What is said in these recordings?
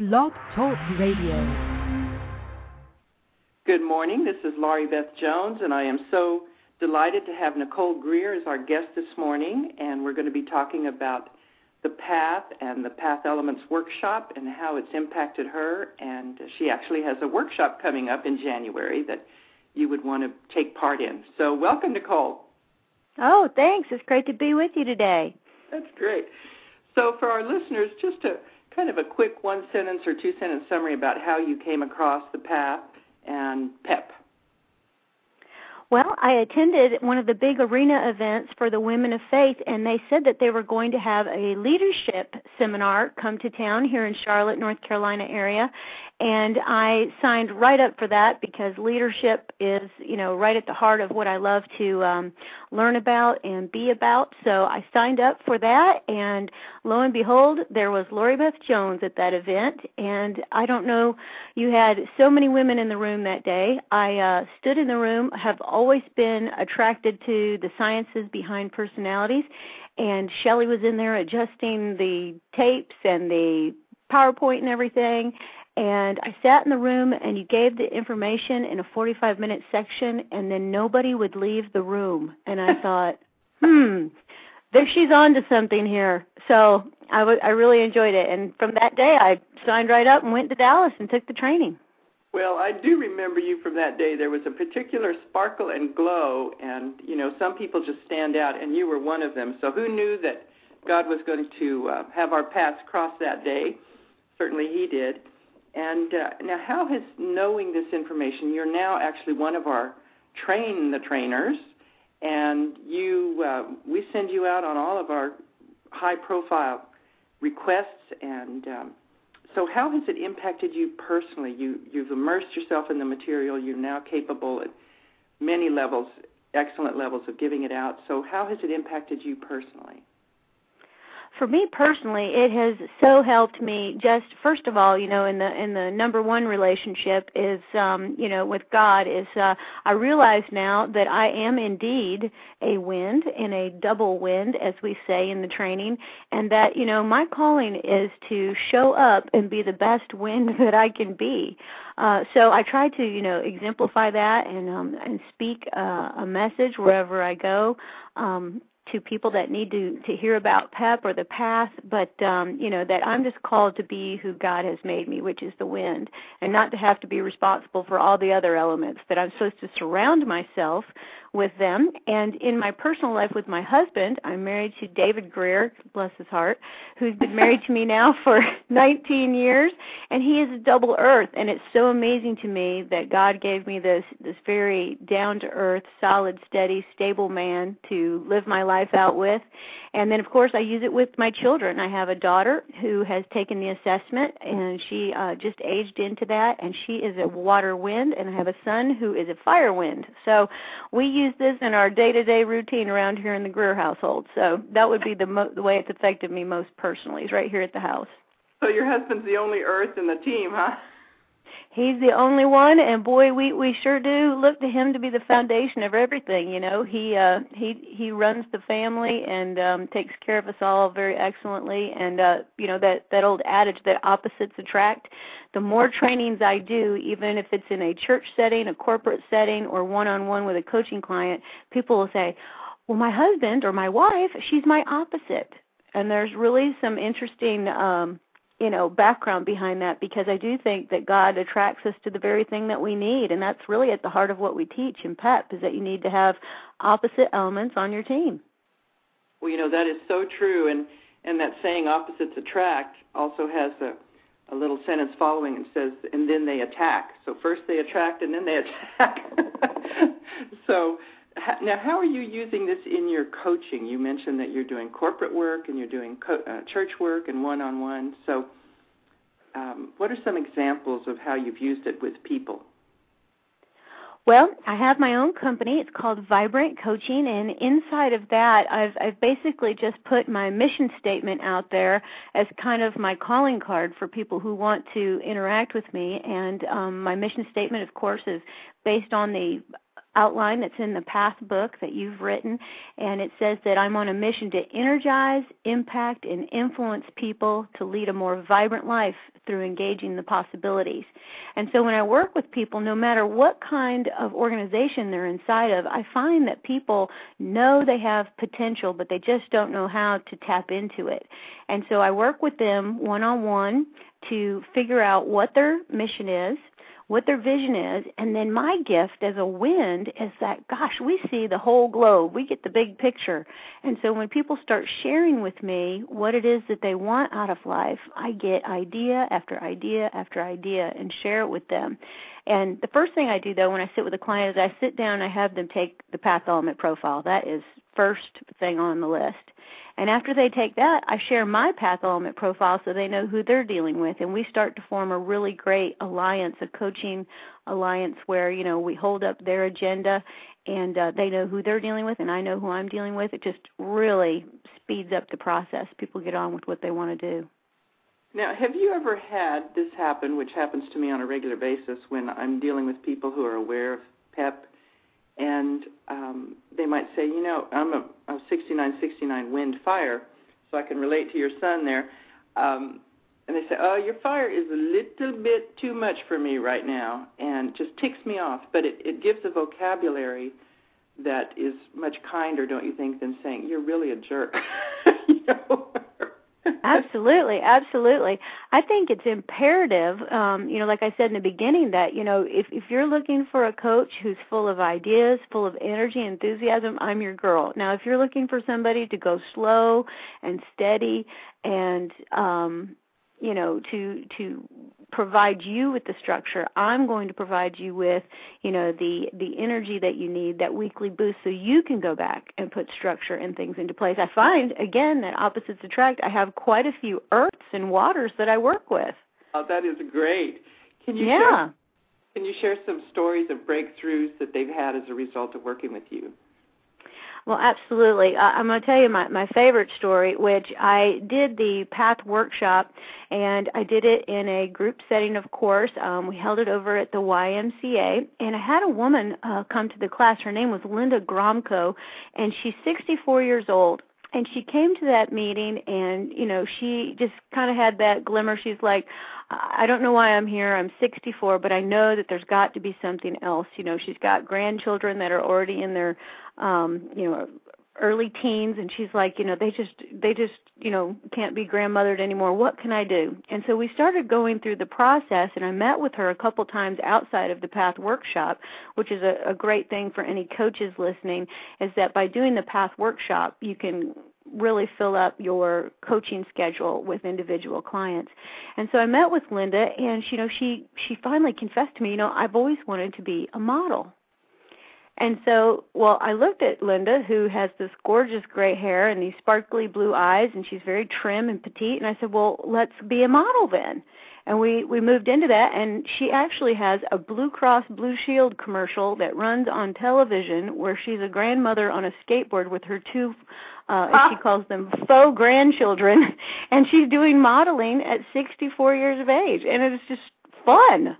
Blog Talk Radio. Good morning. This is Laurie Beth Jones, and I am so delighted to have Nicole Greer as our guest this morning, and we're going to be talking about the Path and the Path Elements workshop and how it's impacted her, and she actually has a workshop coming up in January that you would want to take part in. So welcome, Nicole. Oh, thanks. It's great to be with you today. That's great. So for our listeners, just a kind of a quick one-sentence or two-sentence summary about how you came across the Path and PEP. Well, I attended one of the big arena events for the Women of Faith, and they said that they were going to have a leadership seminar come to town here in Charlotte, North Carolina area, and I signed right up for that because leadership is, right at the heart of what I love to learn about and be about. So I signed up for that, and lo and behold, there was Laurie Beth Jones at that event, and I don't know, you had so many women in the room that day. I stood in the room, have always been attracted to the sciences behind personalities, and Shelley was in there adjusting the tapes and the PowerPoint and everything, and I sat in the room, and you gave the information in a 45-minute section, and then nobody would leave the room, and I thought, there she's on to something here. So I really enjoyed it, and from that day I signed right up and went to Dallas and took the training. Well, I do remember you from that day. There was a particular sparkle and glow, and, some people just stand out, and you were one of them. So who knew that God was going to have our paths cross that day? Certainly he did. And now how has knowing this information, you're now actually one of our Train the Trainers, and we send you out on all of our high-profile requests, and so how has it impacted you personally? You've immersed yourself in the material. You're now capable at many levels, excellent levels of giving it out. So how has it impacted you personally? For me personally, it has so helped me. Just first of all, in the number one relationship is, with God. Is I realize now that I am indeed a wind, in a double wind, as we say in the training, and that my calling is to show up and be the best wind that I can be. So I try to exemplify that and speak a message wherever I go. To people that need to hear about PEP or the Path, but, that I'm just called to be who God has made me, which is the wind, and not to have to be responsible for all the other elements, that I'm supposed to surround myself with them. And in my personal life with my husband, I'm married to David Greer, bless his heart, who's been married to me now for 19 years, and he is a double earth, and it's so amazing to me that God gave me this very down-to-earth, solid, steady, stable man to live my life out with. And then, of course, I use it with my children. I have a daughter who has taken the assessment, and she just aged into that, and she is a water wind, and I have a son who is a fire wind. So we use this in our day-to-day routine around here in the Greer household. So that would be the way it's affected me most personally, is right here at the house. So your husband's the only earth in the team, huh? He's the only one, and boy, we sure do look to him to be the foundation of everything. He runs the family and takes care of us all very excellently. And that old adage that opposites attract. The more trainings I do, even if it's in a church setting, a corporate setting, or one-on-one with a coaching client, people will say, "Well, my husband or my wife, she's my opposite." And there's really some interesting background behind that, because I do think that God attracts us to the very thing that we need, and that's really at the heart of what we teach in PEP, is that you need to have opposite elements on your team. Well, that is so true, and that saying opposites attract also has a little sentence following and says, and then they attack. So first they attract and then they attack. So now how are you using this in your coaching? You mentioned that you're doing corporate work and you're doing church work and one-on-one. So what are some examples of how you've used it with people? Well, I have my own company. It's called Vibrant Coaching, and inside of that, I've basically just put my mission statement out there as kind of my calling card for people who want to interact with me. And my mission statement, of course, is based on the outline that's in the Path book that you've written, and it says that I'm on a mission to energize, impact, and influence people to lead a more vibrant life through engaging the possibilities. And so when I work with people, no matter what kind of organization they're inside of, I find that people know they have potential, but they just don't know how to tap into it. And so I work with them one-on-one to figure out what their mission is, what their vision is, and then my gift as a wind is that, gosh, we see the whole globe. We get the big picture. And so when people start sharing with me what it is that they want out of life, I get idea after idea after idea and share it with them. And the first thing I do, though, when I sit with a client is I sit down and I have them take the Path Element Profile. That is first thing on the list. And after they take that, I share my Path Element Profile so they know who they're dealing with. And we start to form a really great alliance, a coaching alliance where, you know, we hold up their agenda and they know who they're dealing with and I know who I'm dealing with. It just really speeds up the process. People get on with what they want to do. Now, have you ever had this happen, which happens to me on a regular basis when I'm dealing with people who are aware of PEP, and they might say, you know, I'm a 6969 wind fire, so I can relate to your son there. And they say, oh, your fire is a little bit too much for me right now, and just ticks me off. But it gives a vocabulary that is much kinder, don't you think, than saying, you're really a jerk. You know? Absolutely, absolutely. I think it's imperative, you know, like I said in the beginning, that, you know, if you're looking for a coach who's full of ideas, full of energy, enthusiasm, I'm your girl. Now, if you're looking for somebody to go slow and steady and, you know, to provide you with the structure, I'm going to provide you with, you know, the energy that you need, that weekly boost, so you can go back and put structure and things into place. I find, again, that opposites attract. I have quite a few earths and waters that I work with. Oh, that is great. Can you share some stories of breakthroughs that they've had as a result of working with you? Well, absolutely. I'm going to tell you my favorite story, which I did the Path workshop, and I did it in a group setting, of course. We held it over at the YMCA, and I had a woman come to the class. Her name was Linda Gromko, and she's 64 years old. And she came to that meeting, and, you know, she just kind of had that glimmer. She's like, I don't know why I'm here. I'm 64, but I know that there's got to be something else. You know, she's got grandchildren that are already in their, you know, early teens, and she's like, you know, they just, you know, can't be grandmothered anymore. What can I do? And so we started going through the process, and I met with her a couple times outside of the Path workshop, which is a great thing for any coaches listening, is that by doing the Path workshop, you can really fill up your coaching schedule with individual clients. And so I met with Linda, and, you know, she finally confessed to me, you know, I've always wanted to be a model. And so, well, I looked at Linda, who has this gorgeous gray hair and these sparkly blue eyes, and she's very trim and petite, and I said, well, let's be a model then. And we moved into that, and she actually has a Blue Cross Blue Shield commercial that runs on television where she's a grandmother on a skateboard with her two, as she calls them, faux grandchildren, and she's doing modeling at 64 years of age, and it's just fun.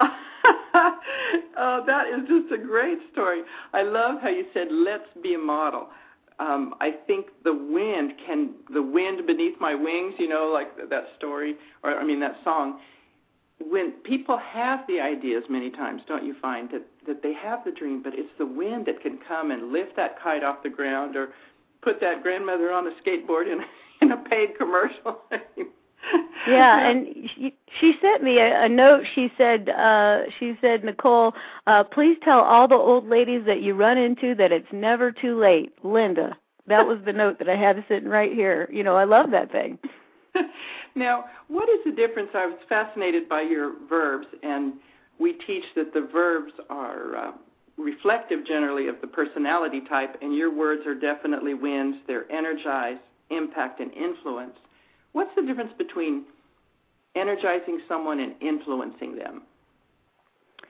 Oh, that is just a great story. I love how you said, let's be a model. I think the wind beneath my wings, you know, like that story, or I mean that song, when people have the ideas many times, don't you find that they have the dream, but it's the wind that can come and lift that kite off the ground or put that grandmother on a skateboard in a paid commercial. Yeah, and she sent me a note. She said, Nicole, please tell all the old ladies that you run into that it's never too late. Linda. That was the note that I had sitting right here. You know, I love that thing. Now, what is the difference? I was fascinated by your verbs, and we teach that the verbs are reflective generally of the personality type, and your words are definitely winds. They're energize, impact, and influence. What's the difference between energizing someone and influencing them?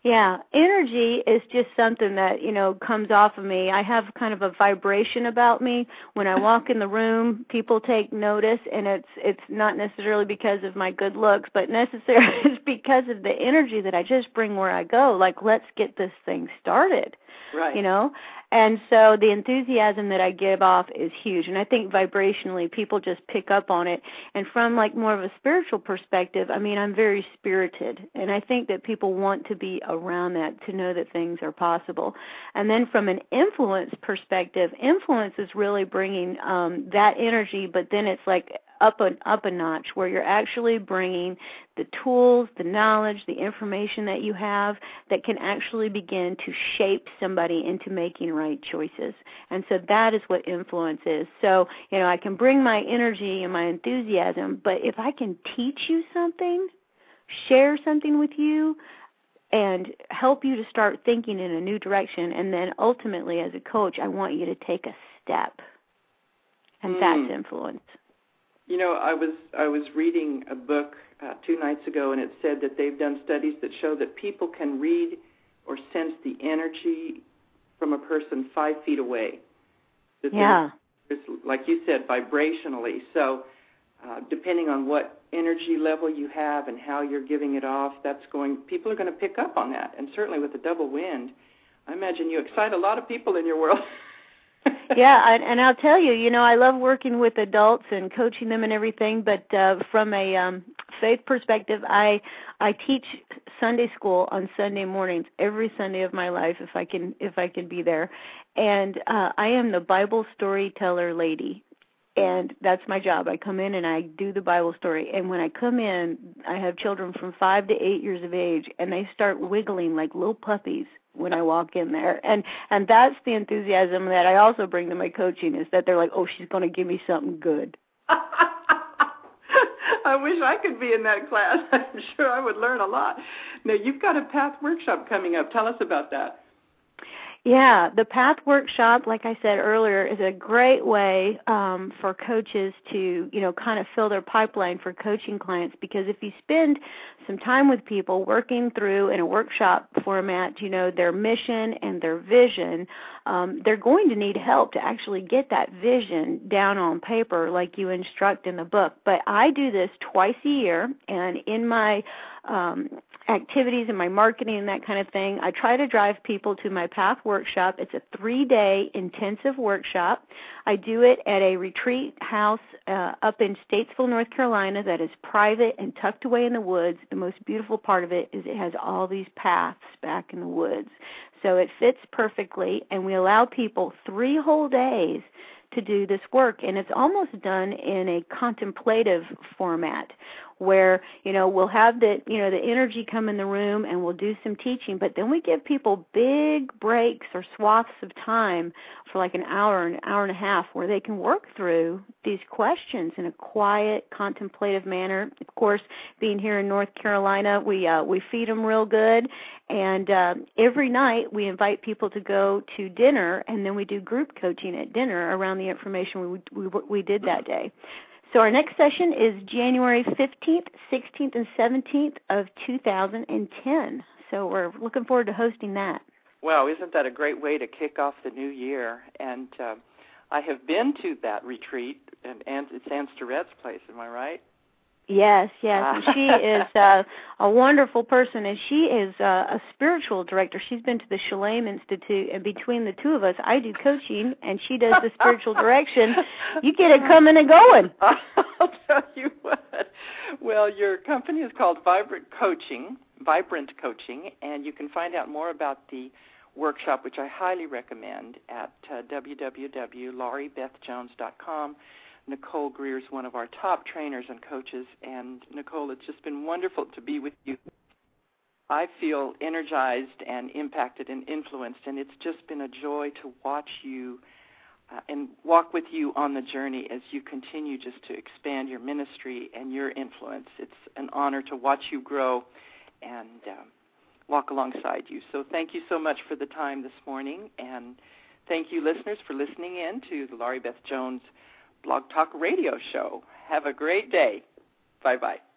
Yeah, energy is just something that, comes off of me. I have kind of a vibration about me. When I walk in the room, people take notice, and it's not necessarily because of my good looks, but necessarily it's because of the energy that I just bring where I go. Like, let's get this thing started. Right. And so the enthusiasm that I give off is huge. And I think vibrationally people just pick up on it. And from like more of a spiritual perspective, I mean, I'm very spirited. And I think that people want to be around that to know that things are possible. And then from an influence perspective, influence is really bringing that energy, but then it's like up a notch, where you're actually bringing the tools, the knowledge, the information that you have that can actually begin to shape somebody into making right choices. And so that is what influence is. So, I can bring my energy and my enthusiasm, but if I can teach you something, share something with you, and help you to start thinking in a new direction, and then ultimately as a coach, I want you to take a step. And that's influence. I was reading a book 2 nights ago, and it said that they've done studies that show that people can read or sense the energy from a person 5 feet away. There's, like you said, vibrationally. So depending on what energy level you have and how you're giving it off, people are going to pick up on that. And certainly with the double wind, I imagine you excite a lot of people in your world. Yeah, and I'll tell you, I love working with adults and coaching them and everything, but from a faith perspective, I teach Sunday school on Sunday mornings every Sunday of my life if I can be there. And I am the Bible storyteller lady. And that's my job. I come in and I do the Bible story. And when I come in, I have children from 5 to 8 years of age, and they start wiggling like little puppies when I walk in there. And that's the enthusiasm that I also bring to my coaching, is that they're like, oh, she's going to give me something good. I wish I could be in that class. I'm sure I would learn a lot. Now, you've got a PATH workshop coming up. Tell us about that. Yeah, the PATH workshop, like I said earlier, is a great way for coaches to, kind of fill their pipeline for coaching clients, because if you spend some time with people working through in a workshop format, their mission and their vision, they're going to need help to actually get that vision down on paper like you instruct in the book. But I do this twice a year, and in my activities and my marketing and that kind of thing, I try to drive people to my PATH workshop. It's a 3-day intensive workshop. I do it at a retreat house up in Statesville, North Carolina, that is private and tucked away in the woods. The most beautiful part of it is it has all these paths back in the woods. So it fits perfectly, and we allow people 3 whole days to do this work, and it's almost done in a contemplative format, where we'll have the energy come in the room and we'll do some teaching, but then we give people big breaks or swaths of time for like an hour and a half, where they can work through these questions in a quiet, contemplative manner. Of course, being here in North Carolina, we feed them real good, and every night we invite people to go to dinner, and then we do group coaching at dinner around the information we did that day. So our next session is January 15th, 16th, and 17th of 2010. So we're looking forward to hosting that. Wow, isn't that a great way to kick off the new year? And I have been to that retreat, and it's Ann Storett's place, am I right? Yes. And she is a wonderful person, and she is a spiritual director. She's been to the Shalem Institute, and between the two of us, I do coaching, and she does the spiritual direction. You get it coming and going. I'll tell you what. Well, your company is called Vibrant Coaching, and you can find out more about the workshop, which I highly recommend, at www.lauriebethjones.com. Nicole Greer is one of our top trainers and coaches, and Nicole, it's just been wonderful to be with you. I feel energized and impacted and influenced, and it's just been a joy to watch you and walk with you on the journey as you continue just to expand your ministry and your influence. It's an honor to watch you grow and walk alongside you. So thank you so much for the time this morning, and thank you, listeners, for listening in to the Laurie Beth Jones Blog Talk Radio Show. Have a great day. Bye-bye.